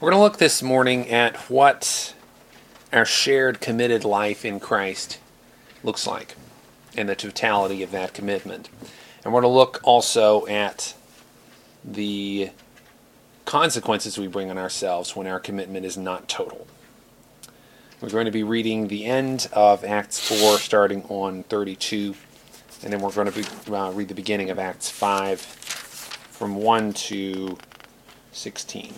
We're going to look this morning at what our shared committed life in Christ looks like and the totality of that commitment. And we're going to look also at the consequences we bring on ourselves when our commitment is not total. We're going to be reading the end of Acts 4 starting on 32, and then we're going to read the beginning of Acts 5 from 1 to 16.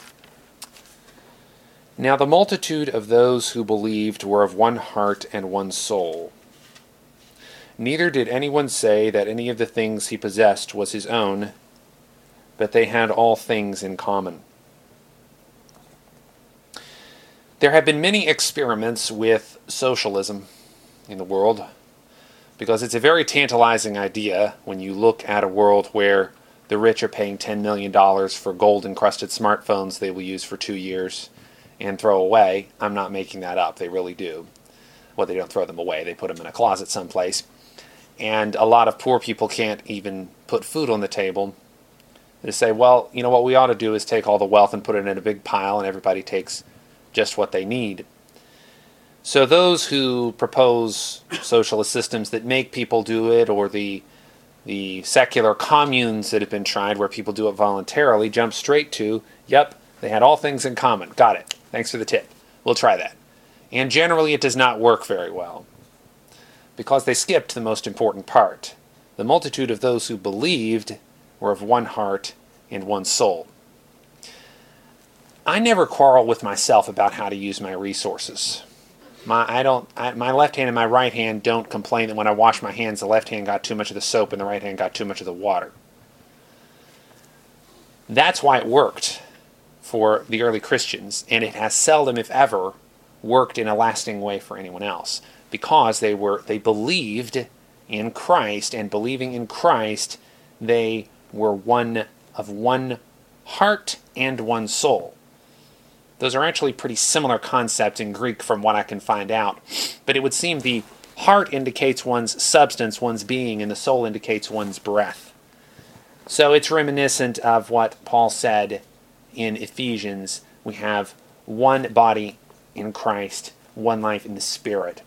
Now the multitude of those who believed were of one heart and one soul. Neither did anyone say that any of the things he possessed was his own, but they had all things in common. There have been many experiments with socialism in the world, because it's a very tantalizing idea when you look at a world where the rich are paying $10 million for gold-encrusted smartphones they will use for 2 years and throw away. I'm not making that up. They really do. Well, they don't throw them away. They put them in a closet someplace. And a lot of poor people can't even put food on the table. They say, well, you know what we ought to do is take all the wealth and put it in a big pile, and everybody takes just what they need. So those who propose socialist systems that make people do it, or the secular communes that have been tried where people do it voluntarily, jump straight to, yep, they had all things in common. Got it. Thanks for the tip. We'll try that. And generally it does not work very well, because they skipped the most important part. The multitude of those who believed were of one heart and one soul. I never quarrel with myself about how to use my resources. My left hand and my right hand don't complain that when I wash my hands, the left hand got too much of the soap and the right hand got too much of the water. That's why it worked for the early Christians, and it has seldom, if ever, worked in a lasting way for anyone else, because they believed in Christ, and believing in Christ, they were one of one heart and one soul. Those are actually pretty similar concepts in Greek from what I can find out, but it would seem the heart indicates one's substance, one's being, and the soul indicates one's breath. So it's reminiscent of what Paul said in Ephesians. We have one body in Christ, one life in the Spirit.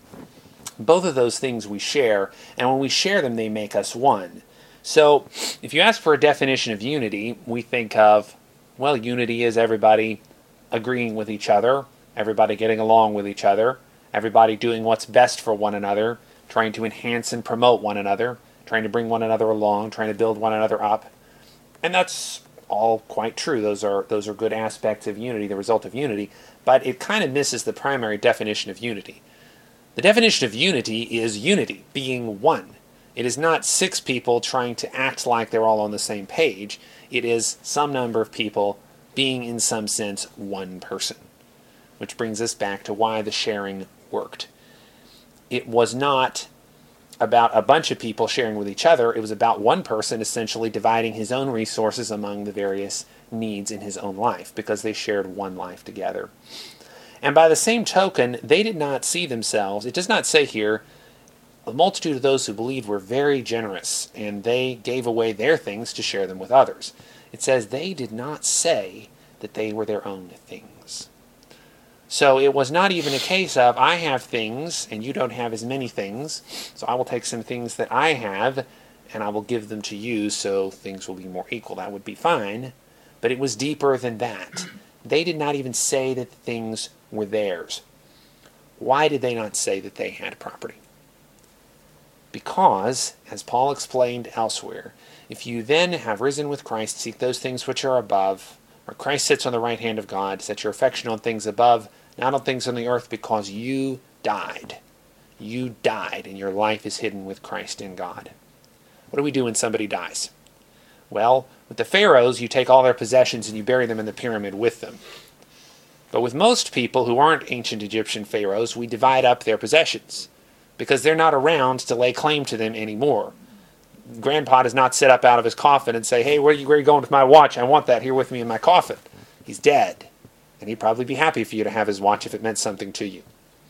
Both of those things we share, and when we share them, they make us one. So if you ask for a definition of unity, we think of, well, unity is everybody agreeing with each other, everybody getting along with each other, everybody doing what's best for one another, trying to enhance and promote one another, trying to bring one another along, trying to build one another up. And that's all quite true. Those are good aspects of unity, the result of unity, but it kind of misses the primary definition of unity. The definition of unity is unity, being one. It is not 6 people trying to act like they're all on the same page. It is some number of people being, in some sense, one person. Which brings us back to why the sharing worked. It was not about a bunch of people sharing with each other. It was about one person essentially dividing his own resources among the various needs in his own life, because they shared one life together. And by the same token, they did not see themselves. It does not say here, the multitude of those who believed were very generous, and they gave away their things to share them with others. It says they did not say that they were their own things. So it was not even a case of, I have things and you don't have as many things, so I will take some things that I have and I will give them to you so things will be more equal. That would be fine, but it was deeper than that. They did not even say that the things were theirs. Why did they not say that they had property? Because, as Paul explained elsewhere, if you then have risen with Christ, seek those things which are above, where Christ sits on the right hand of God, set your affection on things above, not on things on the earth, because you died. You died, and your life is hidden with Christ in God. What do we do when somebody dies? Well, with the pharaohs, you take all their possessions and you bury them in the pyramid with them. But with most people who aren't ancient Egyptian pharaohs, we divide up their possessions, because they're not around to lay claim to them anymore. Grandpa does not sit up out of his coffin and say, hey, where are you going with my watch? I want that here with me in my coffin. He's dead. And he'd probably be happy for you to have his watch if it meant something to you.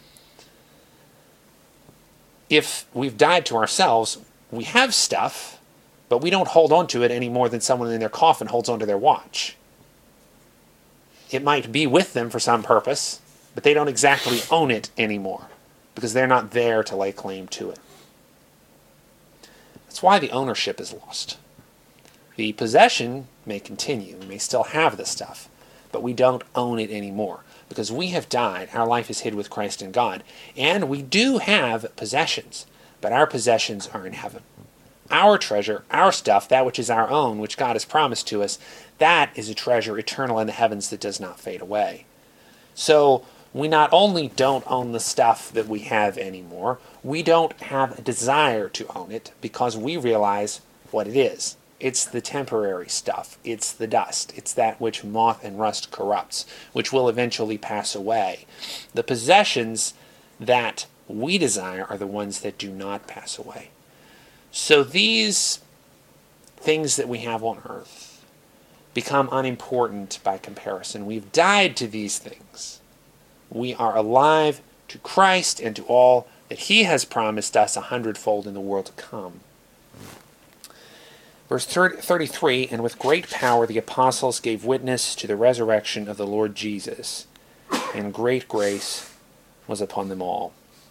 If we've died to ourselves, we have stuff, but we don't hold on to it any more than someone in their coffin holds on to their watch. It might be with them for some purpose, but they don't exactly own it anymore because they're not there to lay claim to it. That's why the ownership is lost. The possession may continue. We may still have the stuff, but we don't own it anymore because we have died. Our life is hid with Christ in God, and we do have possessions, but our possessions are in heaven. Our treasure, our stuff, that which is our own, which God has promised to us, that is a treasure eternal in the heavens that does not fade away. So we not only don't own the stuff that we have anymore, we don't have a desire to own it because we realize what it is. It's the temporary stuff. It's the dust. It's that which moth and rust corrupts, which will eventually pass away. The possessions that we desire are the ones that do not pass away. So these things that we have on earth become unimportant by comparison. We've died to these things. We are alive to Christ and to all that he has promised us 100-fold in the world to come. Verse 33, and with great power the apostles gave witness to the resurrection of the Lord Jesus, and great grace was upon them all.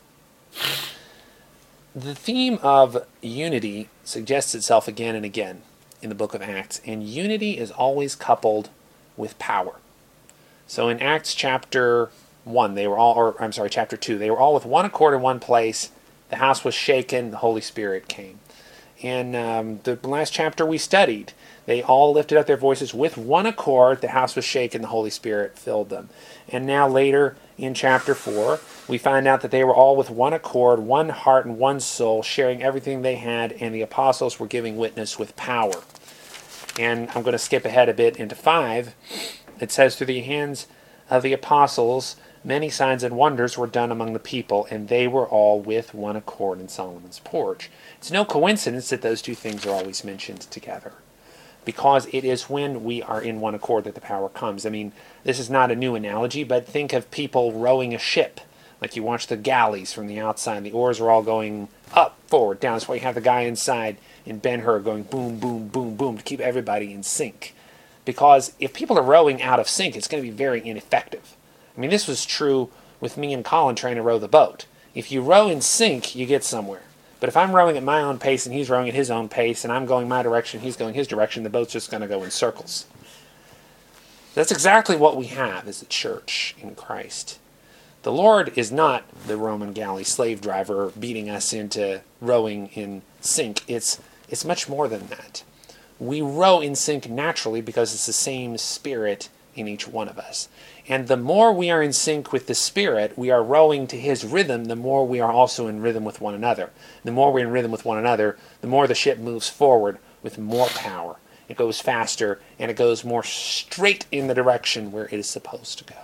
The theme of unity suggests itself again and again in the book of Acts, and unity is always coupled with power. So in Acts chapter 1, chapter 2, they were all with one accord in one place. The house was shaken, the Holy Spirit came. In the last chapter we studied, they all lifted up their voices with one accord. The house was shaken, the Holy Spirit filled them. And now later in chapter 4, we find out that they were all with one accord, one heart and one soul, sharing everything they had, and the apostles were giving witness with power. And I'm going to skip ahead a bit into 5. It says, through the hands of the apostles, many signs and wonders were done among the people, and they were all with one accord in Solomon's porch. It's no coincidence that those two things are always mentioned together, because it is when we are in one accord that the power comes. I mean, this is not a new analogy, but think of people rowing a ship. Like you watch the galleys from the outside, the oars are all going up, forward, down. That's why you have the guy inside in Ben-Hur going boom, boom, boom, boom to keep everybody in sync. Because if people are rowing out of sync, it's going to be very ineffective. I mean, this was true with me and Colin trying to row the boat. If you row in sync, you get somewhere. But if I'm rowing at my own pace and he's rowing at his own pace and I'm going my direction, he's going his direction, the boat's just going to go in circles. That's exactly what we have as a church in Christ. The Lord is not the Roman galley slave driver beating us into rowing in sync. It's much more than that. We row in sync naturally because it's the same Spirit in each one of us. And the more we are in sync with the Spirit, we are rowing to his rhythm, the more we are also in rhythm with one another. The more we're in rhythm with one another, the more the ship moves forward with more power. It goes faster, and it goes more straight in the direction where it is supposed to go.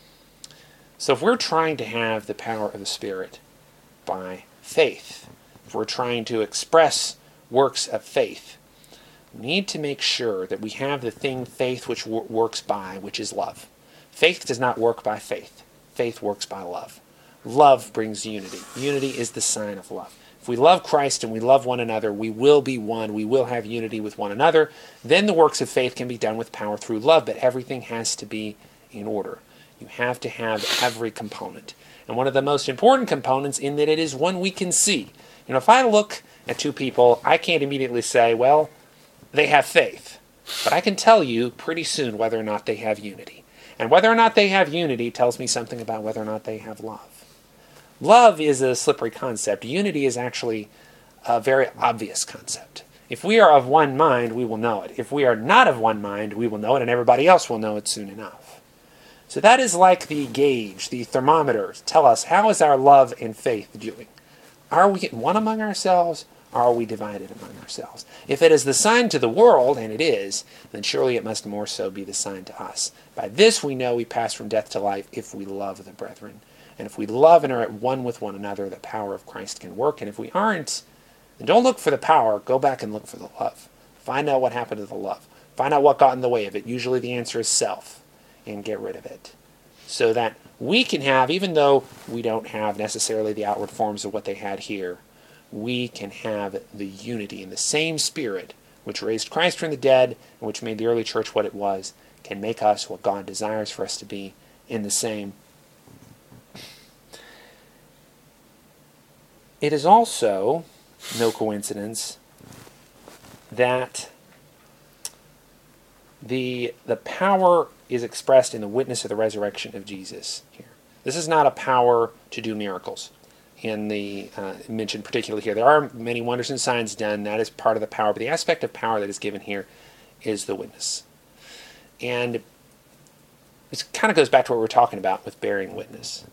So if we're trying to have the power of the Spirit by faith, if we're trying to express works of faith, we need to make sure that we have the thing faith which works by, which is love. Faith does not work by faith. Faith works by love. Love brings unity. Unity is the sign of love. If we love Christ and we love one another, we will be one. We will have unity with one another. Then the works of faith can be done with power through love, but everything has to be in order. You have to have every component. And one of the most important components in that it is one we can see. You know, if I look at two people, I can't immediately say, well, they have faith. But I can tell you pretty soon whether or not they have unity. And whether or not they have unity tells me something about whether or not they have love. Love is a slippery concept. Unity is actually a very obvious concept. If we are of one mind, we will know it. If we are not of one mind, we will know it, and everybody else will know it soon enough. So that is like the gauge, the thermometer. Tell us, how is our love and faith doing? Are we one among ourselves, or are we divided among ourselves? If it is the sign to the world, and it is, then surely it must more so be the sign to us. By this we know we pass from death to life if we love the brethren. And if we love and are at one with one another, the power of Christ can work. And if we aren't, then don't look for the power. Go back and look for the love. Find out what happened to the love. Find out what got in the way of it. Usually the answer is self. And get rid of it. So that we can have, even though we don't have necessarily the outward forms of what they had here, we can have the unity in the same Spirit which raised Christ from the dead and which made the early church what it was, can make us what God desires for us to be in the same. It is also no coincidence that the power is expressed in the witness of the resurrection of Jesus here. This is not a power to do miracles in the mentioned particularly here. There are many wonders and signs done. That is part of the power. But the aspect of power that is given here is the witness. And this kind of goes back to what we were talking about with bearing witness.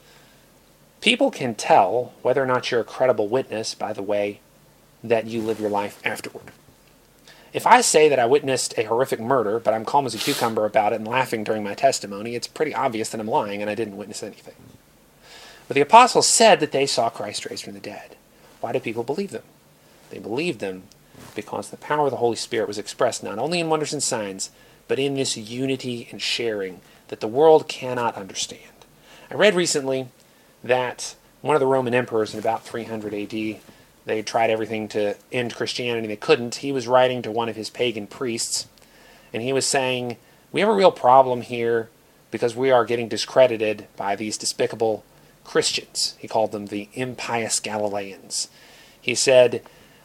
People can tell whether or not you're a credible witness by the way that you live your life afterward. If I say that I witnessed a horrific murder, but I'm calm as a cucumber about it and laughing during my testimony, it's pretty obvious that I'm lying and I didn't witness anything. But the apostles said that they saw Christ raised from the dead. Why did people believe them? They believed them because the power of the Holy Spirit was expressed not only in wonders and signs, but in this unity and sharing that the world cannot understand. I read recently that one of the Roman emperors in about 300 AD, they tried everything to end Christianity. They couldn't. He was writing to one of his pagan priests, and he was saying, we have a real problem here because we are getting discredited by these despicable Christians. He called them the impious Galileans. He said,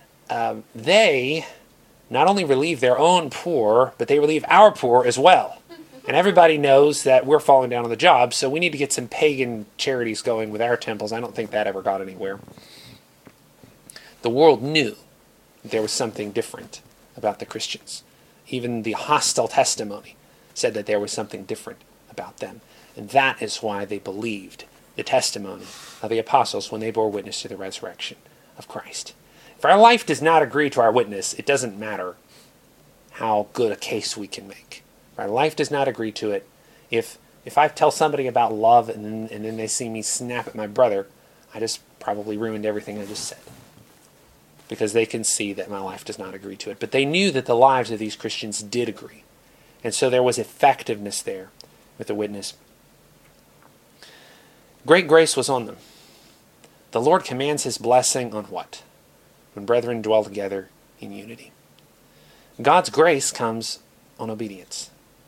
they not only relieve their own poor, but they relieve our poor as well. And everybody knows that we're falling down on the job, so we need to get some pagan charities going with our temples. I don't think that ever got anywhere. The world knew that there was something different about the Christians. Even the hostile testimony said that there was something different about them. And that is why they believed the testimony of the apostles when they bore witness to the resurrection of Christ. If our life does not agree to our witness, it doesn't matter how good a case we can make. If our life does not agree to it, if I tell somebody about love and then they see me snap at my brother, I just probably ruined everything I just said. Because they can see that my life does not agree to it. But they knew that the lives of these Christians did agree. And so there was effectiveness there with the witness. Great grace was on them. The Lord commands his blessing on what? When brethren dwell together in unity. God's grace comes on obedience.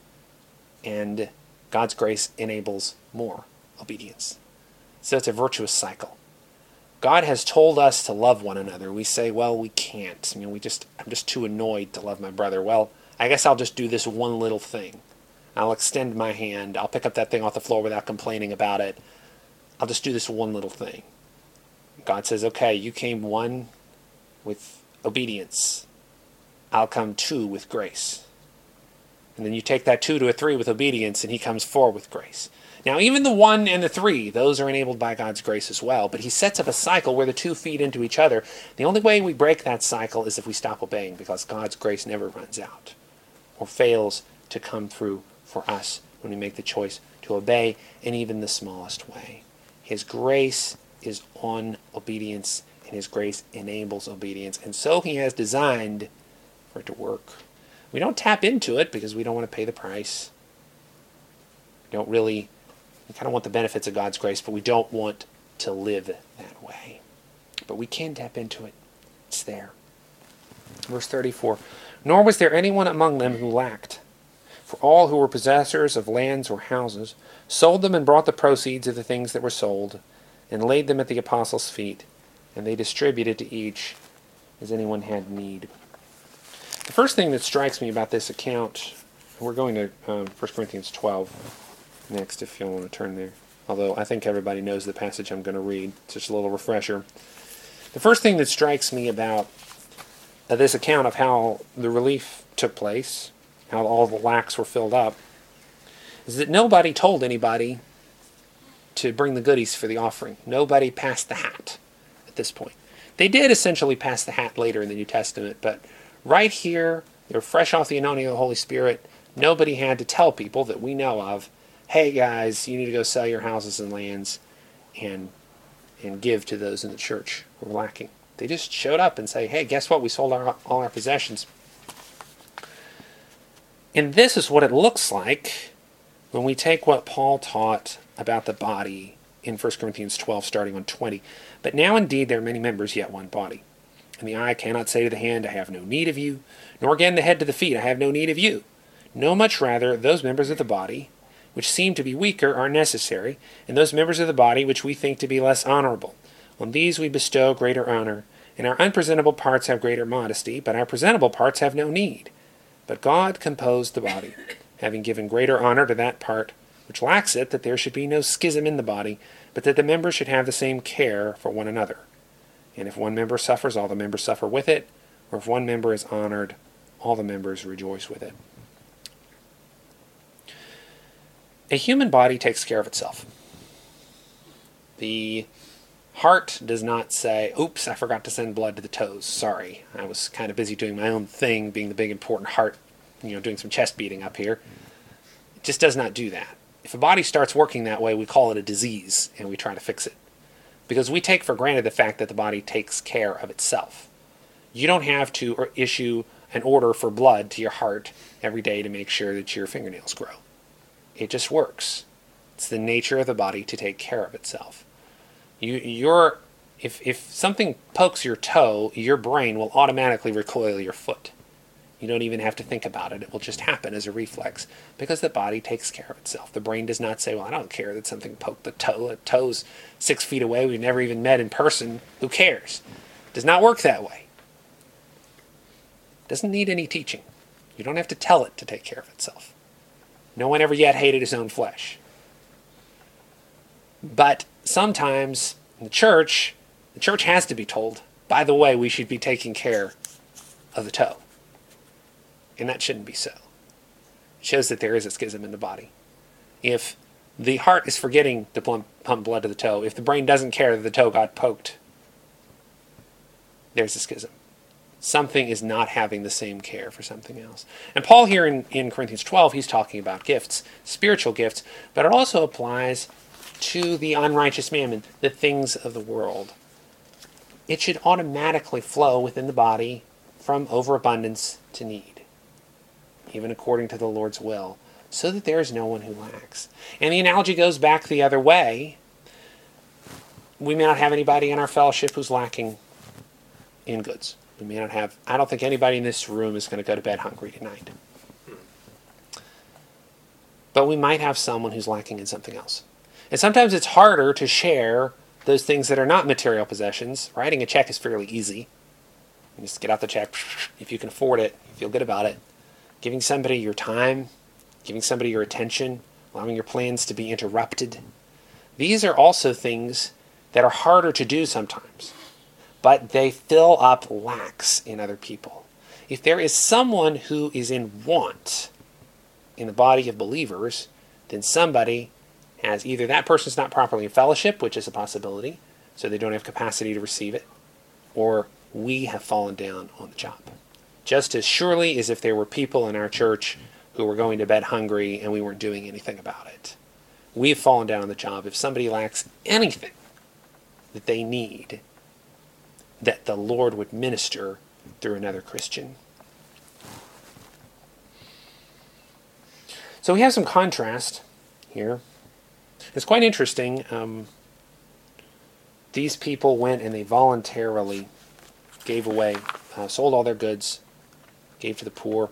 And God's grace enables more obedience. So it's a virtuous cycle. God has told us to love one another. We say, well, we can't. I'm just too annoyed to love my brother. Well, I guess I'll just do this one little thing. I'll extend my hand. I'll pick up that thing off the floor without complaining about it. I'll just do this one little thing. God says, okay, you came one with obedience. I'll come two with grace. And then you take that 2 to a 3 with obedience, and he comes 4 with grace. Now, even the 1 and the 3, those are enabled by God's grace as well. But he sets up a cycle where the 2 feed into each other. The only way we break that cycle is if we stop obeying, because God's grace never runs out or fails to come through for us when we make the choice to obey in even the smallest way. His grace is on obedience, and his grace enables obedience. And so he has designed for it to work. We don't tap into it because we don't want to pay the price. We kind of want the benefits of God's grace, but we don't want to live that way. But we can tap into it. It's there. Verse 34, nor was there anyone among them who lacked. For all who were possessors of lands or houses sold them and brought the proceeds of the things that were sold and laid them at the apostles' feet, and they distributed to each as anyone had need. The first thing that strikes me about this account, we're going to 1 Corinthians 12 next if you want to turn there. Although I think everybody knows the passage I'm going to read. It's just a little refresher. The first thing that strikes me about this account of how the relief took place, how all the lacks were filled up, is that nobody told anybody to bring the goodies for the offering. Nobody passed the hat at this point. They did essentially pass the hat later in the New Testament, but right here, they're fresh off the anointing of the Holy Spirit. Nobody had to tell people that we know of, hey guys, you need to go sell your houses and lands and give to those in the church who are lacking. They just showed up and say, hey, guess what? We sold all our possessions. And this is what it looks like when we take what Paul taught about the body in 1 Corinthians 12, starting on 20. But now indeed there are many members, yet one body. And the eye cannot say to the hand, I have no need of you, nor again the head to the feet, I have no need of you. No, much rather, those members of the body which seem to be weaker are necessary, and those members of the body which we think to be less honorable. On these we bestow greater honor, and our unpresentable parts have greater modesty, but our presentable parts have no need. But God composed the body, having given greater honor to that part which lacks it, that there should be no schism in the body, but that the members should have the same care for one another. And if one member suffers, all the members suffer with it, or if one member is honored, all the members rejoice with it. A human body takes care of itself. The heart does not say, oops, I forgot to send blood to the toes. Sorry, I was kind of busy doing my own thing, being the big important heart, doing some chest beating up here. It just does not do that. If a body starts working that way, we call it a disease, and we try to fix it. Because we take for granted the fact that the body takes care of itself. You don't have to issue an order for blood to your heart every day to make sure that your fingernails grow. It just works. It's the nature of the body to take care of itself. If something pokes your toe, your brain will automatically recoil your foot. You don't even have to think about it. It will just happen as a reflex because the body takes care of itself. The brain does not say, well, I don't care that something poked the toe. The toe's 6 feet away. We've never even met in person. Who cares? It does not work that way. It doesn't need any teaching. You don't have to tell it to take care of itself. No one ever yet hated his own flesh. But sometimes in the church has to be told, by the way, we should be taking care of the toe. And that shouldn't be so. It shows that there is a schism in the body. If the heart is forgetting to pump blood to the toe, if the brain doesn't care that the toe got poked, there's a schism. Something is not having the same care for something else. And Paul here in Corinthians 12, he's talking about gifts, spiritual gifts, but it also applies to the unrighteous mammon, the things of the world. It should automatically flow within the body from overabundance to need, even according to the Lord's will, so that there is no one who lacks. And the analogy goes back the other way. We may not have anybody in our fellowship who's lacking in goods. We may not have, I don't think anybody in this room is going to go to bed hungry tonight. But we might have someone who's lacking in something else. And sometimes it's harder to share those things that are not material possessions. Writing a check is fairly easy. You just get out the check. If you can afford it, you feel good about it. Giving somebody your time, giving somebody your attention, allowing your plans to be interrupted. These are also things that are harder to do sometimes, but they fill up lacks in other people. If there is someone who is in want in the body of believers, then somebody has either that person's not properly in fellowship, which is a possibility, so they don't have capacity to receive it, or we have fallen down on the job. Just as surely as if there were people in our church who were going to bed hungry and we weren't doing anything about it. We've fallen down on the job. If somebody lacks anything that they need, that the Lord would minister through another Christian. So we have some contrast here. It's quite interesting. These people went and they voluntarily gave away, sold all their goods, gave to the poor.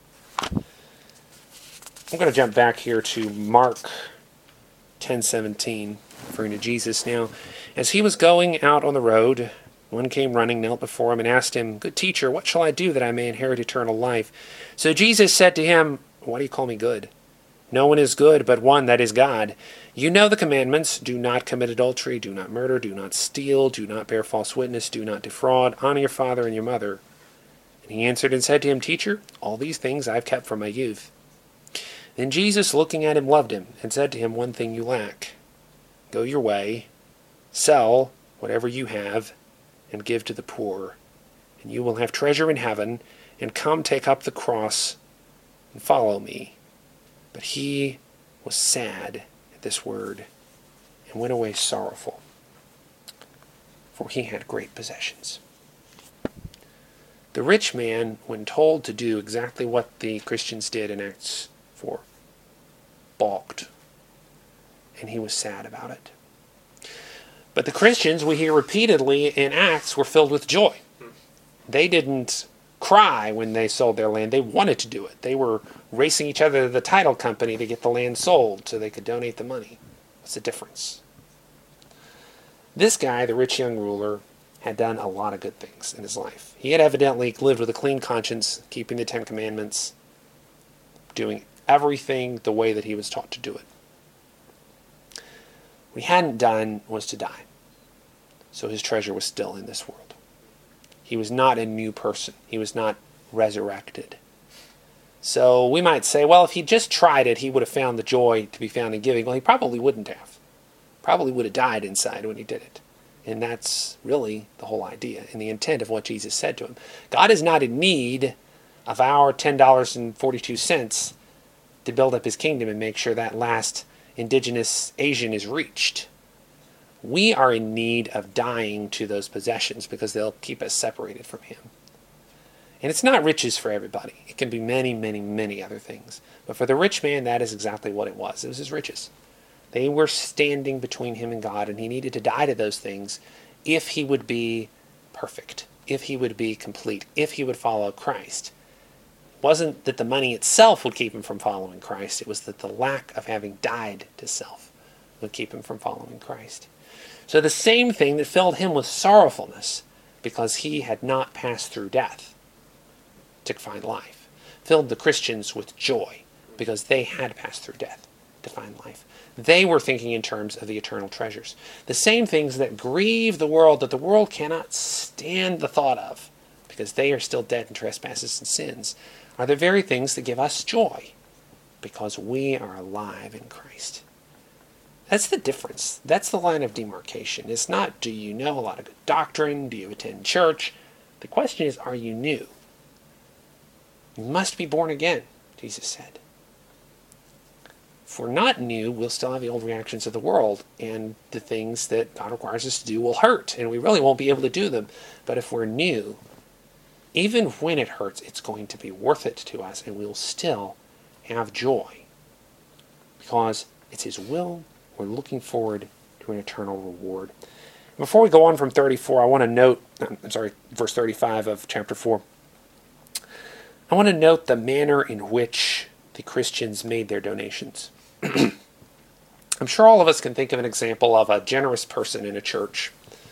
I'm going to jump back here to Mark 10:17, referring to Jesus. Now, as he was going out on the road, one came running, knelt before him, and asked him, "Good teacher, what shall I do that I may inherit eternal life?" So Jesus said to him, "Why do you call me good? No one is good but one, that is God. You know the commandments. Do not commit adultery, do not murder, do not steal, do not bear false witness, do not defraud, honor your father and your mother." And he answered and said to him, "Teacher, all these things I have kept from my youth." Then Jesus, looking at him, loved him, and said to him, "One thing you lack. Go your way, sell whatever you have, and give to the poor, and you will have treasure in heaven, and come take up the cross and follow me." But he was sad at this word, and went away sorrowful, for he had great possessions. The rich man, when told to do exactly what the Christians did in Acts 4, balked, and he was sad about it. But the Christians, we hear repeatedly in Acts, were filled with joy. They didn't cry when they sold their land. They wanted to do it. They were racing each other to the title company to get the land sold so they could donate the money. What's the difference? This guy, the rich young ruler, had done a lot of good things in his life. He had evidently lived with a clean conscience, keeping the Ten Commandments, doing everything the way that he was taught to do it. What he hadn't done was to die. So his treasure was still in this world. He was not a new person. He was not resurrected. So we might say, well, if he just tried it, he would have found the joy to be found in giving. Well, he probably wouldn't have. Probably would have died inside when he did it. And that's really the whole idea and the intent of what Jesus said to him. God is not in need of our $10.42 to build up his kingdom and make sure that last indigenous Asian is reached. We are in need of dying to those possessions because they'll keep us separated from him. And it's not riches for everybody. It can be many, many, many other things. But for the rich man, that is exactly what it was. It was his riches. They were standing between him and God, and he needed to die to those things if he would be perfect, if he would be complete, if he would follow Christ. It wasn't that the money itself would keep him from following Christ. It was that the lack of having died to self would keep him from following Christ. So the same thing that filled him with sorrowfulness because he had not passed through death to find life, filled the Christians with joy because they had passed through death to find life. They were thinking in terms of the eternal treasures. The same things that grieve the world, that the world cannot stand the thought of, because they are still dead in trespasses and sins, are the very things that give us joy, because we are alive in Christ. That's the difference. That's the line of demarcation. It's not, do you know a lot of good doctrine? Do you attend church? The question is, are you new? You must be born again, Jesus said. If we're not new, we'll still have the old reactions of the world, and the things that God requires us to do will hurt, and we really won't be able to do them. But if we're new, even when it hurts, it's going to be worth it to us, and we'll still have joy. Because it's his will, we're looking forward to an eternal reward. Before we go on from 34, I want to note, verse 35 of chapter 4. I want to note the manner in which the Christians made their donations. I'm sure all of us can think of an example of a generous person in a church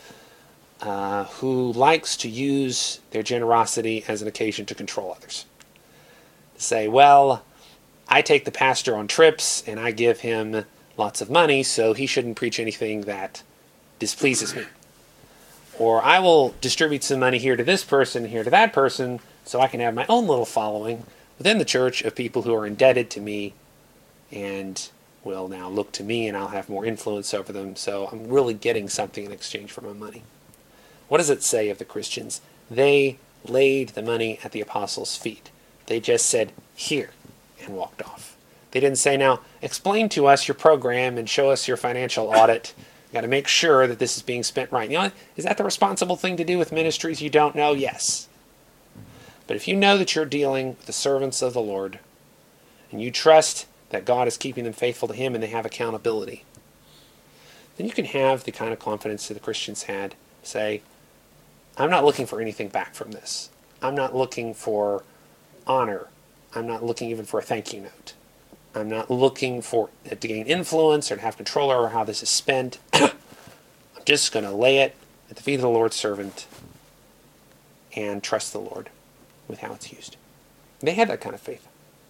who likes to use their generosity as an occasion to control others. To say, well, I take the pastor on trips and I give him lots of money, so he shouldn't preach anything that displeases me. Or I will distribute some money here to this person, here to that person, so I can have my own little following within the church of people who are indebted to me and will now look to me and I'll have more influence over them. So I'm really getting something in exchange for my money. What does it say of the Christians? They laid the money at the apostles' feet. They just said, here, and walked off. They didn't say, now, explain to us your program and show us your financial audit. You've got to make sure that this is being spent right. You know, is that the responsible thing to do with ministries you don't know? Yes. But if you know that you're dealing with the servants of the Lord, and you trust that God is keeping them faithful to him and they have accountability, then you can have the kind of confidence that the Christians had. Say, I'm not looking for anything back from this. I'm not looking for honor. I'm not looking even for a thank you note. I'm not looking for it to gain influence or to have control over how this is spent. I'm just going to lay it at the feet of the Lord's servant and trust the Lord with how it's used. They had that kind of faith.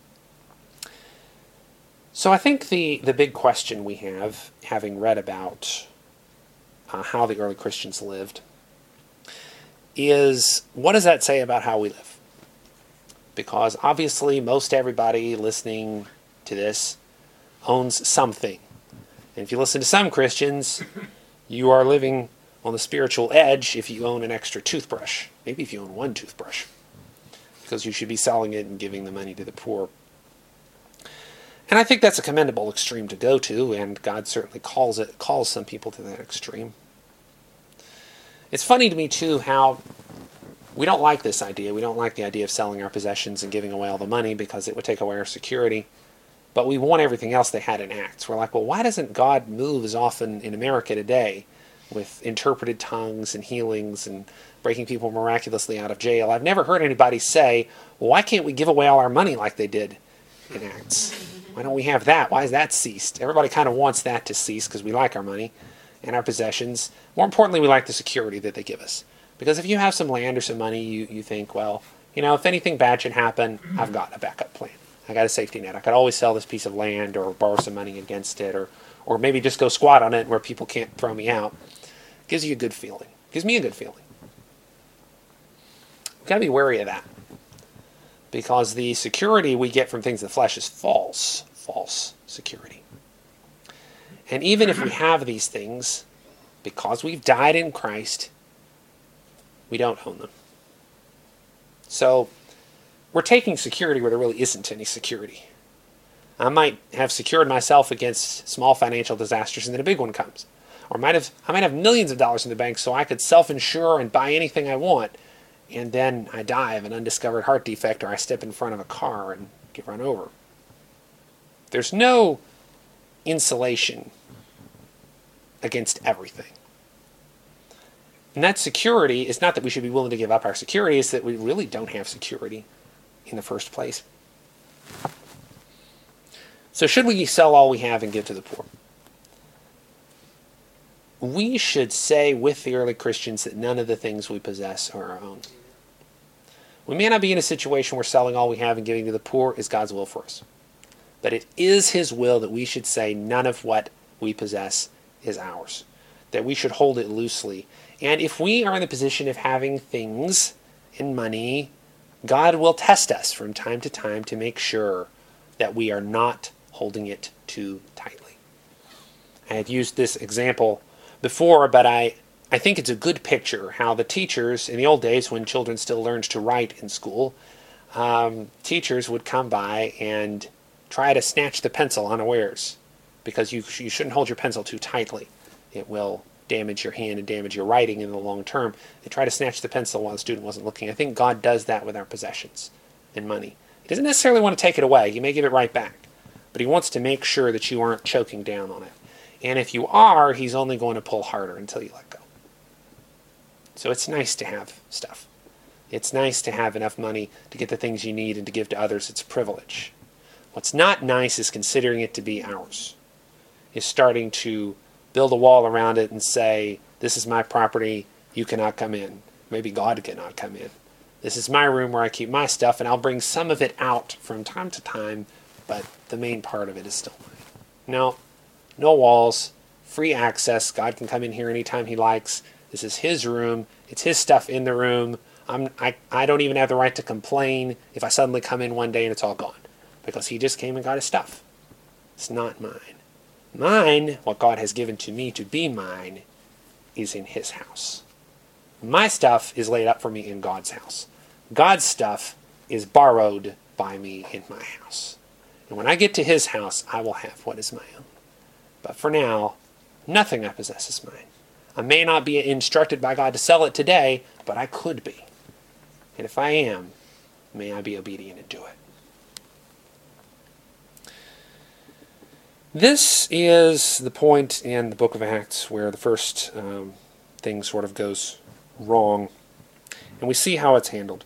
So I think the big question we have, having read about how the early Christians lived, is what does that say about how we live? Because obviously most everybody listening to this owns something. And if you listen to some Christians, you are living on the spiritual edge if you own an extra toothbrush. Maybe if you own one toothbrush, because you should be selling it and giving the money to the poor. And I think that's a commendable extreme to go to, and God certainly calls some people to that extreme. It's funny to me, too, how we don't like this idea. We don't like the idea of selling our possessions and giving away all the money because it would take away our security. But we want everything else they had in Acts. We're like, well, why doesn't God move as often in America today with interpreted tongues and healings and breaking people miraculously out of jail. I've never heard anybody say, well, why can't we give away all our money like they did in Acts? Why don't we have that? Why has that ceased? Everybody kind of wants that to cease because we like our money and our possessions. More importantly, we like the security that they give us. Because if you have some land or some money, you think, well, if anything bad should happen, I've got a backup plan. I got a safety net. I could always sell this piece of land or borrow some money against it, or maybe just go squat on it where people can't throw me out. Gives you a good feeling. Gives me a good feeling. We've got to be wary of that. Because the security we get from things of the flesh is false security. And even if we have these things, because we've died in Christ, we don't own them. So we're taking security where there really isn't any security. I might have secured myself against small financial disasters and then a big one comes. Or I might have millions of dollars in the bank so I could self-insure and buy anything I want, and then I die of an undiscovered heart defect or I step in front of a car and get run over. There's no insulation against everything. And that security is not that we should be willing to give up our security, it's that we really don't have security in the first place. So should we sell all we have and give to the poor? We should say with the early Christians that none of the things we possess are our own. We may not be in a situation where selling all we have and giving to the poor is God's will for us. But it is His will that we should say none of what we possess is ours. That we should hold it loosely. And if we are in the position of having things and money, God will test us from time to time to make sure that we are not holding it too tightly. I have used this example before, but I think it's a good picture how the teachers, in the old days when children still learned to write in school, teachers would come by and try to snatch the pencil unawares because you shouldn't hold your pencil too tightly. It will damage your hand and damage your writing in the long term. They try to snatch the pencil while the student wasn't looking. I think God does that with our possessions and money. He doesn't necessarily want to take it away. He may give it right back. But He wants to make sure that you aren't choking down on it. And if you are, He's only going to pull harder until you let go. So it's nice to have stuff. It's nice to have enough money to get the things you need and to give to others. It's a privilege. What's not nice is considering it to be ours. Is starting to build a wall around it and say, this is my property, you cannot come in. Maybe God cannot come in. This is my room where I keep my stuff, and I'll bring some of it out from time to time, but the main part of it is still mine. No walls, free access. God can come in here anytime He likes. This is His room. It's His stuff in the room. I don't even have the right to complain if I suddenly come in one day and it's all gone, because He just came and got His stuff. It's not mine. Mine, what God has given to me to be mine, is in His house. My stuff is laid up for me in God's house. God's stuff is borrowed by me in my house. And when I get to His house, I will have what is my own. But for now, nothing I possess is mine. I may not be instructed by God to sell it today, but I could be. And if I am, may I be obedient and do it. This is the point in the book of Acts where the first thing sort of goes wrong. And we see how it's handled.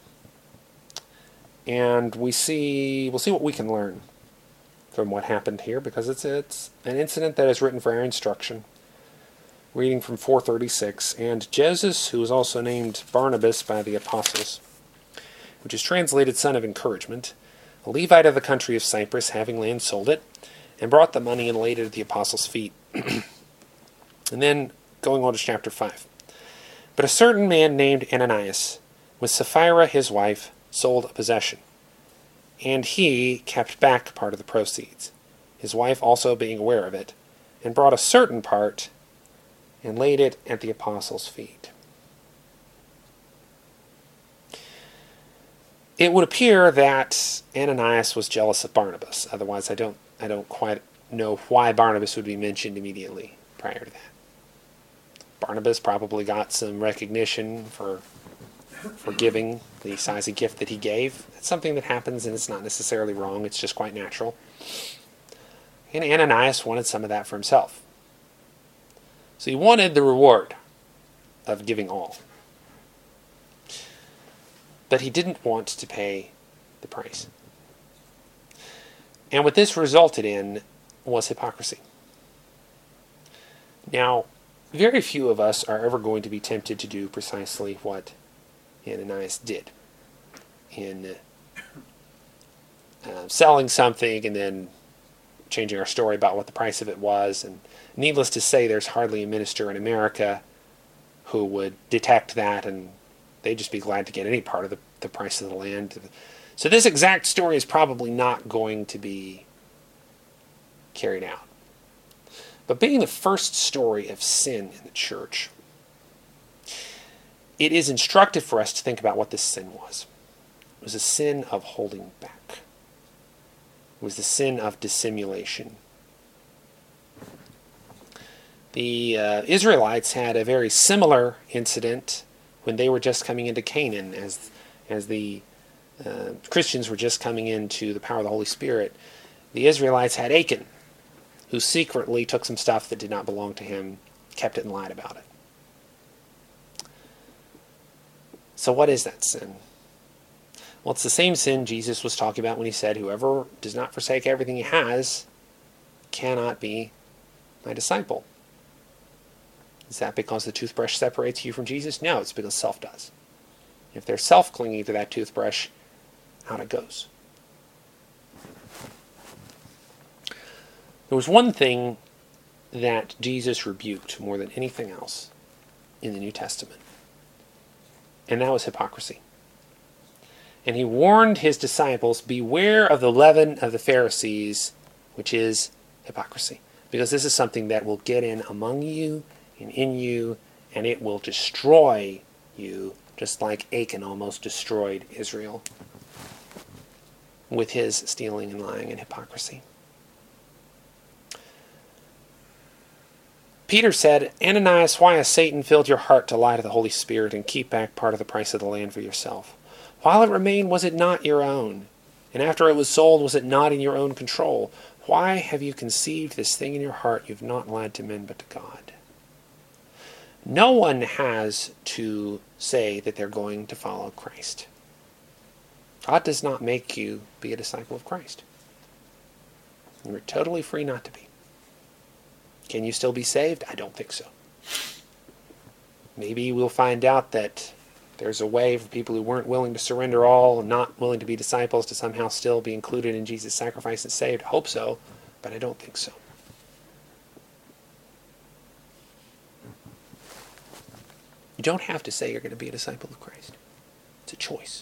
And we'll see what we can learn from what happened here, because it's an incident that is written for our instruction. Reading from 436, and Jesus, who was also named Barnabas by the apostles, which is translated son of encouragement, a Levite of the country of Cyprus, having land, sold it, and brought the money and laid it at the apostles' feet. And then going on to chapter 5. But a certain man named Ananias, with Sapphira his wife, sold a possession, and he kept back part of the proceeds, his wife also being aware of it, and brought a certain part and laid it at the apostles' feet. It would appear that Ananias was jealous of Barnabas. Otherwise, I don't quite know why Barnabas would be mentioned immediately prior to that. Barnabas probably got some recognition for giving the size of gift that he gave. It's something that happens, and it's not necessarily wrong. It's just quite natural. And Ananias wanted some of that for himself. So he wanted the reward of giving all. But he didn't want to pay the price. And what this resulted in was hypocrisy. Now, very few of us are ever going to be tempted to do precisely what Ananias did in selling something and then changing our story about what the price of it was. And needless to say, there's hardly a minister in America who would detect that, and they'd just be glad to get any part of the price of the land. So this exact story is probably not going to be carried out. But being the first story of sin in the church, it is instructive for us to think about what this sin was. It was a sin of holding back. It was the sin of dissimulation. The Israelites had a very similar incident when they were just coming into Canaan, as the Christians were just coming into the power of the Holy Spirit. The Israelites had Achan, who secretly took some stuff that did not belong to him, kept it and lied about it. So what is that sin? Well, it's the same sin Jesus was talking about when he said, whoever does not forsake everything he has cannot be my disciple. Is that because the toothbrush separates you from Jesus? No, it's because self does. If there's self clinging to that toothbrush, out it goes. There was one thing that Jesus rebuked more than anything else in the New Testament, and that was hypocrisy. And he warned his disciples, beware of the leaven of the Pharisees, which is hypocrisy. Because this is something that will get in among you and in you, and it will destroy you, just like Achan almost destroyed Israel with his stealing and lying and hypocrisy. Peter said, Ananias, why has Satan filled your heart to lie to the Holy Spirit and keep back part of the price of the land for yourself? While it remained, was it not your own? And after it was sold, was it not in your own control? Why have you conceived this thing in your heart? You've not lied to men but to God. No one has to say that they're going to follow Christ. God does not make you be a disciple of Christ. You're totally free not to be. Can you still be saved? I don't think so. Maybe we'll find out that there's a way for people who weren't willing to surrender all and not willing to be disciples to somehow still be included in Jesus' sacrifice and saved. I hope so, but I don't think so. You don't have to say you're going to be a disciple of Christ. It's a choice.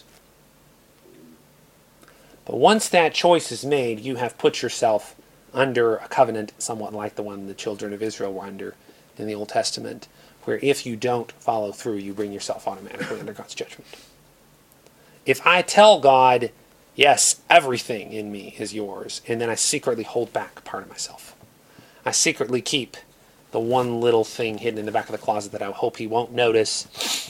But once that choice is made, you have put yourself under a covenant somewhat like the one the children of Israel were under in the Old Testament, where if you don't follow through, you bring yourself automatically under God's judgment. If I tell God, yes, everything in me is yours, and then I secretly hold back part of myself, I secretly keep the one little thing hidden in the back of the closet that I hope he won't notice,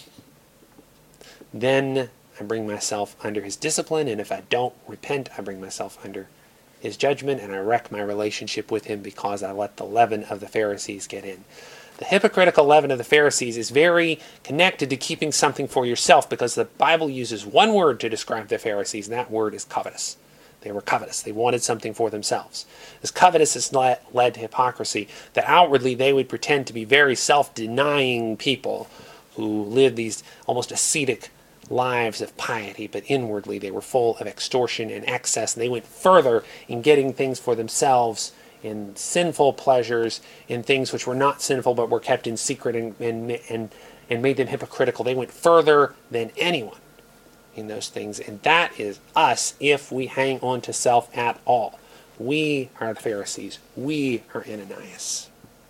then I bring myself under his discipline, and if I don't repent, I bring myself under his judgment, and I wreck my relationship with him because I let the leaven of the Pharisees get in. The hypocritical leaven of the Pharisees is very connected to keeping something for yourself, because the Bible uses one word to describe the Pharisees, and that word is covetous. They were covetous. They wanted something for themselves. This covetousness led to hypocrisy, that outwardly they would pretend to be very self-denying people who lived these almost ascetic lives of piety, but inwardly they were full of extortion and excess, and they went further in getting things for themselves, in sinful pleasures, in things which were not sinful but were kept in secret and made them hypocritical. They went further than anyone in those things, and that is us if we hang on to self at all. We are the Pharisees. We are Ananias.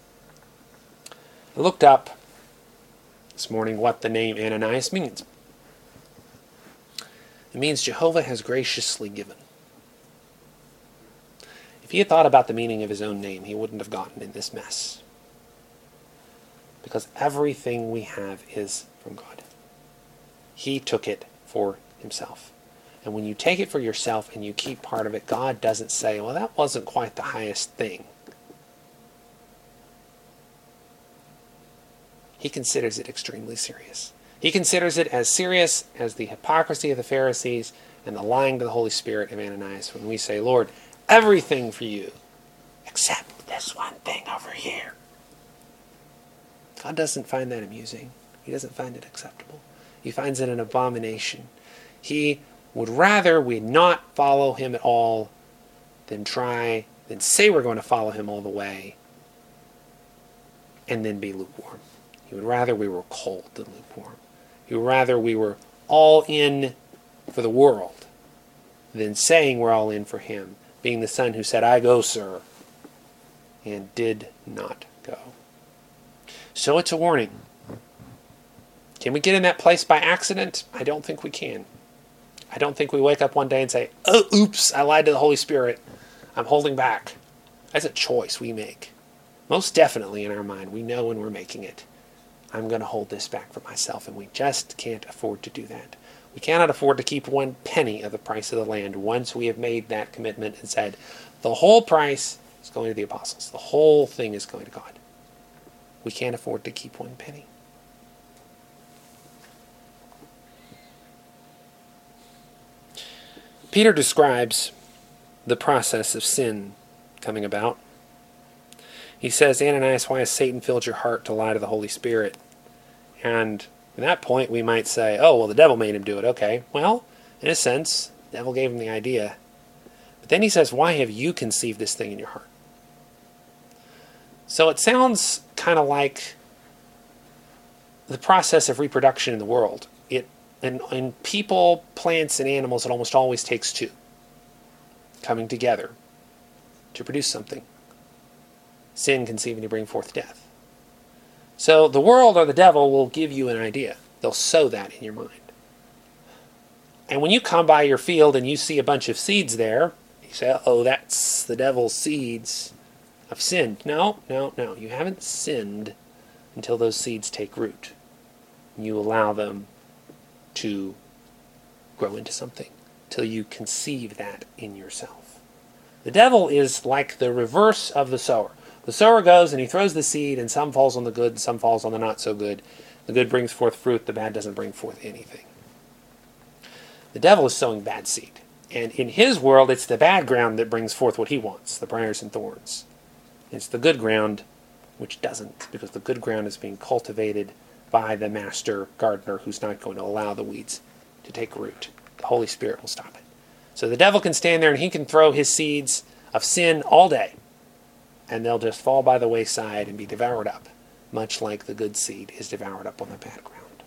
I looked up this morning what the name Ananias means. It means Jehovah has graciously given. If he had thought about the meaning of his own name, he wouldn't have gotten in this mess. Because everything we have is from God. He took it for himself. And when you take it for yourself and you keep part of it, God doesn't say, well, that wasn't quite the highest thing. he considers it extremely serious. He considers it as serious as the hypocrisy of the Pharisees and the lying to the Holy Spirit of Ananias when we say, Lord, everything for you except this one thing over here. God doesn't find that amusing. He doesn't find it acceptable. He finds it an abomination. He would rather we not follow him at all than say we're going to follow him all the way and then be lukewarm. He would rather we were cold than lukewarm. He would rather we were all in for the world than saying we're all in for him, being the son who said, I go, sir, and did not go. So it's a warning. Can we get in that place by accident? I don't think we can. I don't think we wake up one day and say, oh, oops, I lied to the Holy Spirit. I'm holding back. That's a choice we make. Most definitely in our mind, we know when we're making it. I'm going to hold this back for myself, and we just can't afford to do that. We cannot afford to keep 1 penny of the price of the land once we have made that commitment and said, the whole price is going to the apostles. The whole thing is going to God. We can't afford to keep 1 penny. Peter describes the process of sin coming about. He says, Ananias, why has Satan filled your heart to lie to the Holy Spirit? And at that point we might say, oh, well, the devil made him do it. Okay, well, in a sense, the devil gave him the idea. But then he says, why have you conceived this thing in your heart? So it sounds kind of like the process of reproduction in the world. In people, plants, and animals, it almost always takes 2 coming together to produce something. Sin conceiving to bring forth death. So the world or the devil will give you an idea. They'll sow that in your mind. And when you come by your field and you see a bunch of seeds there, you say, oh, that's the devil's seeds of sin. No. You haven't sinned until those seeds take root. You allow them to grow into something, till you conceive that in yourself. The devil is like the reverse of the sower. The sower goes and he throws the seed, and some falls on the good and some falls on the not so good. The good brings forth fruit, the bad doesn't bring forth anything. The devil is sowing bad seed. And in his world, it's the bad ground that brings forth what he wants, the briars and thorns. It's the good ground which doesn't, because the good ground is being cultivated by the master gardener who's not going to allow the weeds to take root. The Holy Spirit will stop it. So the devil can stand there and he can throw his seeds of sin all day, and they'll just fall by the wayside and be devoured up, much like the good seed is devoured up on the bad ground.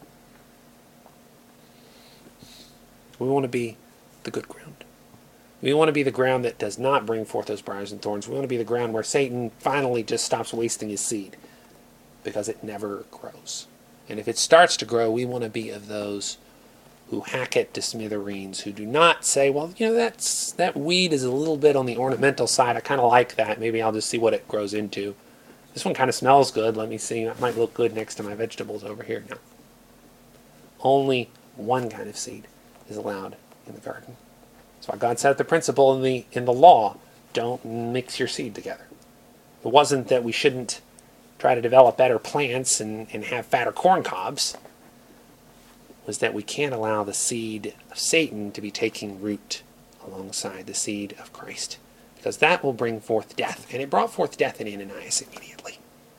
We want to be the good ground. We want to be the ground that does not bring forth those briars and thorns. We want to be the ground where Satan finally just stops wasting his seed, because it never grows. And if it starts to grow, we want to be of those who hack it to smithereens, who do not say, well, that weed is a little bit on the ornamental side. I kind of like that. Maybe I'll just see what it grows into. This one kind of smells good. Let me see. That might look good next to my vegetables over here. No. Only one kind of seed is allowed in the garden. That's why God set the principle in the law, don't mix your seed together. It wasn't that we shouldn't try to develop better plants and have fatter corn cobs. Was that we can't allow the seed of Satan to be taking root alongside the seed of Christ, because that will bring forth death. And it brought forth death in Ananias immediately.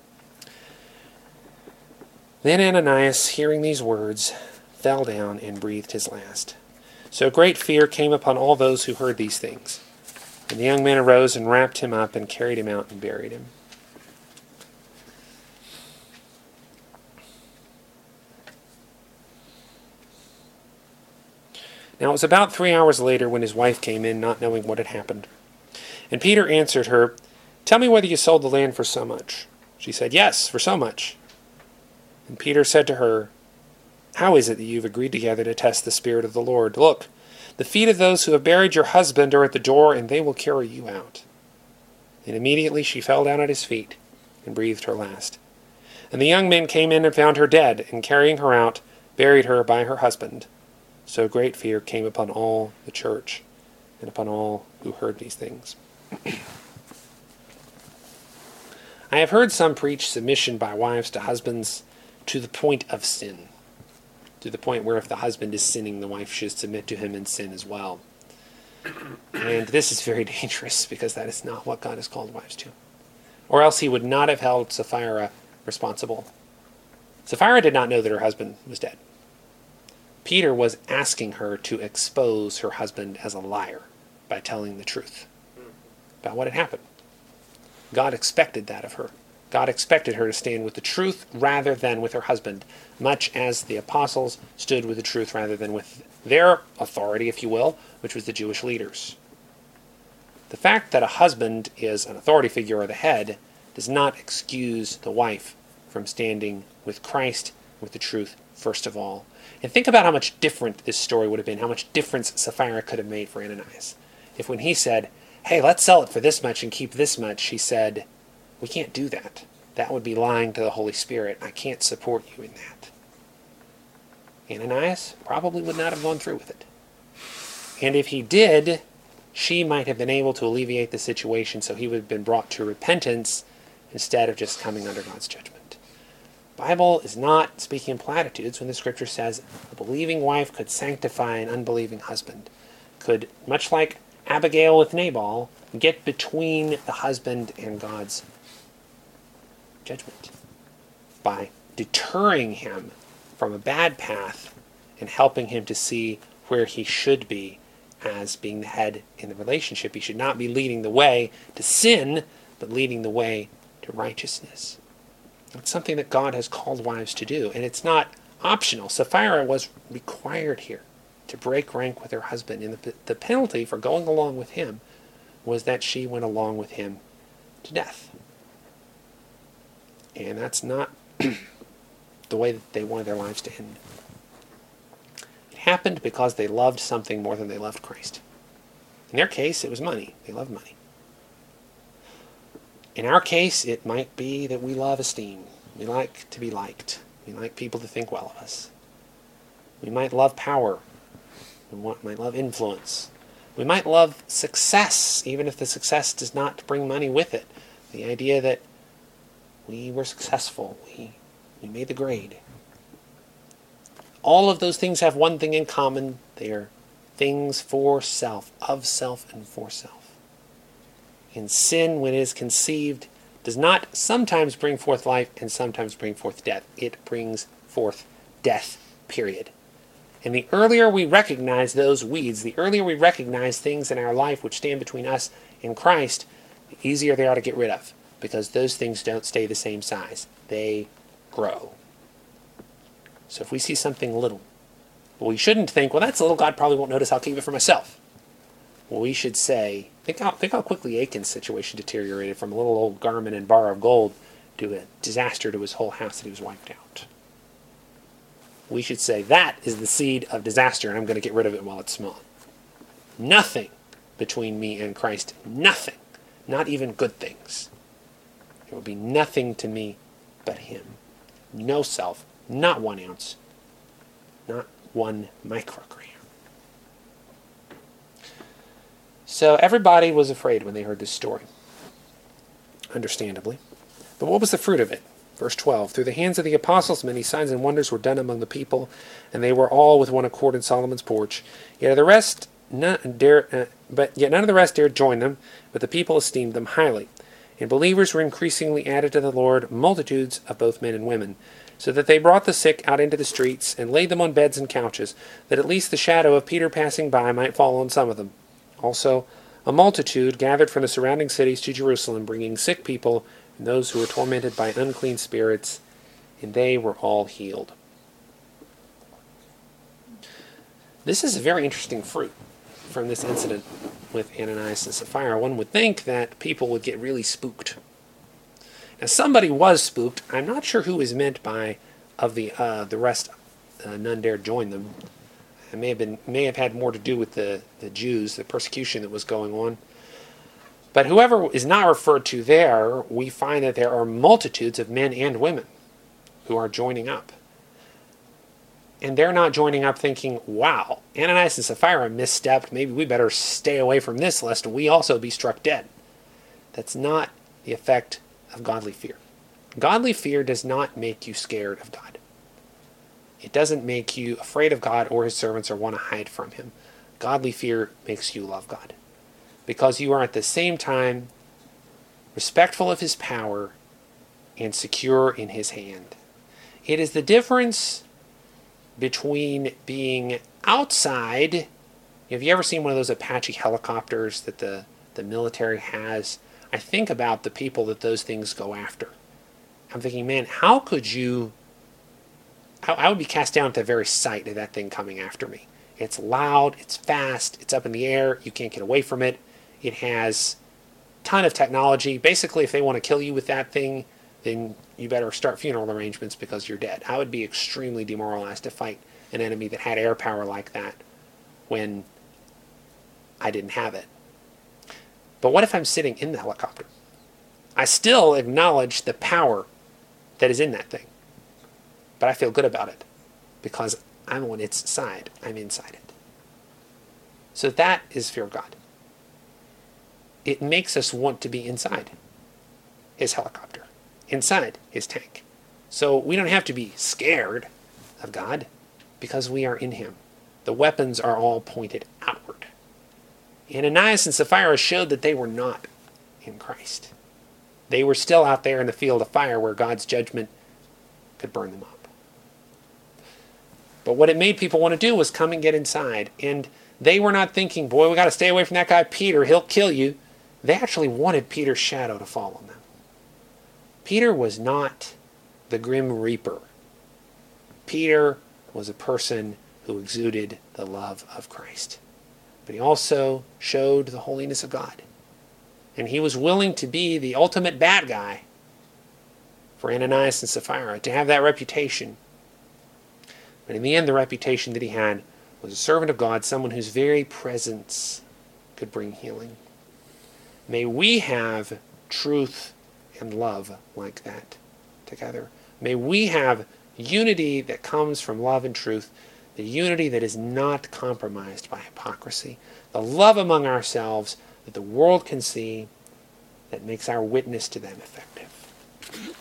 Then Ananias, hearing these words, fell down and breathed his last. So great fear came upon all those who heard these things. And the young men arose and wrapped him up and carried him out and buried him. Now it was about 3 hours later when his wife came in, not knowing what had happened. And Peter answered her, "Tell me whether you sold the land for so much." She said, "Yes, for so much." And Peter said to her, "How is it that you've agreed together to test the Spirit of the Lord? Look, the feet of those who have buried your husband are at the door, and they will carry you out." And immediately she fell down at his feet and breathed her last. And the young men came in and found her dead, and carrying her out, buried her by her husband. So great fear came upon all the church and upon all who heard these things. I have heard some preach submission by wives to husbands to the point of sin. To the point where if the husband is sinning, the wife should submit to him in sin as well. And this is very dangerous because that is not what God has called wives to. Or else he would not have held Sapphira responsible. Sapphira did not know that her husband was dead. Peter was asking her to expose her husband as a liar by telling the truth about what had happened. God expected that of her. God expected her to stand with the truth rather than with her husband, much as the apostles stood with the truth rather than with their authority, if you will, which was the Jewish leaders. The fact that a husband is an authority figure or the head does not excuse the wife from standing with Christ, with the truth, first of all. And think about how much different this story would have been, how much difference Sapphira could have made for Ananias. If when he said, hey, let's sell it for this much and keep this much, she said, we can't do that. That would be lying to the Holy Spirit. I can't support you in that. Ananias probably would not have gone through with it. And if he did, she might have been able to alleviate the situation so he would have been brought to repentance instead of just coming under God's judgment. The Bible is not speaking in platitudes when the scripture says a believing wife could sanctify an unbelieving husband, could, much like Abigail with Nabal, get between the husband and God's judgment by deterring him from a bad path and helping him to see where he should be as being the head in the relationship. He should not be leading the way to sin, but leading the way to righteousness. It's something that God has called wives to do, and it's not optional. Sapphira was required here to break rank with her husband, and the penalty for going along with him was that she went along with him to death. And that's not the way that they wanted their lives to end. It happened because they loved something more than they loved Christ. In their case, it was money. They loved money. In our case, it might be that we love esteem. We like to be liked. We like people to think well of us. We might love power. We might love influence. We might love success, even if the success does not bring money with it. The idea that we were successful. We made the grade. All of those things have one thing in common. They are things for self, of self and for self. And sin, when it is conceived, does not sometimes bring forth life and sometimes bring forth death. It brings forth death, period. And the earlier we recognize those weeds, the earlier we recognize things in our life which stand between us and Christ, the easier they are to get rid of. Because those things don't stay the same size. They grow. So if we see something little, well, we shouldn't think, well, that's little, God probably won't notice, I'll keep it for myself. Well, we should say, think how quickly Achan's situation deteriorated from a little old garment and bar of gold to a disaster to his whole house that he was wiped out. We should say, that is the seed of disaster, and I'm going to get rid of it while it's small. Nothing between me and Christ. Nothing. Not even good things. There will be nothing to me but him. No self, not 1 ounce, not 1 microgram. So everybody was afraid when they heard this story, understandably. But what was the fruit of it? Verse 12, through the hands of the apostles, many signs and wonders were done among the people, and they were all with one accord in Solomon's porch. Yet none of the rest dared join them, but the people esteemed them highly. And believers were increasingly added to the Lord, multitudes of both men and women, so that they brought the sick out into the streets and laid them on beds and couches, that at least the shadow of Peter passing by might fall on some of them. Also, a multitude gathered from the surrounding cities to Jerusalem, bringing sick people and those who were tormented by unclean spirits, and they were all healed. This is a very interesting fruit from this incident with Ananias and Sapphira. One would think that people would get really spooked. Now, somebody was spooked. I'm not sure who is meant by of the rest. None dared join them. It may have had more to do with the Jews, the persecution that was going on. But whoever is not referred to there, we find that there are multitudes of men and women who are joining up. And they're not joining up thinking, wow, Ananias and Sapphira misstepped. Maybe we better stay away from this lest we also be struck dead. That's not the effect of godly fear. Godly fear does not make you scared of God. It doesn't make you afraid of God or his servants or want to hide from him. Godly fear makes you love God, because you are at the same time respectful of his power and secure in his hand. It is the difference between being outside. Have you ever seen one of those Apache helicopters that the military has? I think about the people that those things go after. I'm thinking, man, how could you... I would be cast down at the very sight of that thing coming after me. It's loud, it's fast, it's up in the air, you can't get away from it. It has a ton of technology. Basically, if they want to kill you with that thing, then you better start funeral arrangements because you're dead. I would be extremely demoralized to fight an enemy that had air power like that when I didn't have it. But what if I'm sitting in the helicopter? I still acknowledge the power that is in that thing, but I feel good about it because I'm on its side. I'm inside it. So that is fear of God. It makes us want to be inside his helicopter, inside his tank. So we don't have to be scared of God because we are in him. The weapons are all pointed outward. Ananias and Sapphira showed that they were not in Christ. They were still out there in the field of fire where God's judgment could burn them up. But what it made people want to do was come and get inside. And they were not thinking, boy, we got to stay away from that guy Peter, he'll kill you. They actually wanted Peter's shadow to fall on them. Peter was not the Grim Reaper. Peter was a person who exuded the love of Christ. But he also showed the holiness of God. And he was willing to be the ultimate bad guy for Ananias and Sapphira, to have that reputation. But in the end, the reputation that he had was a servant of God, someone whose very presence could bring healing. May we have truth and love like that together. May we have unity that comes from love and truth, the unity that is not compromised by hypocrisy, the love among ourselves that the world can see, that makes our witness to them effective.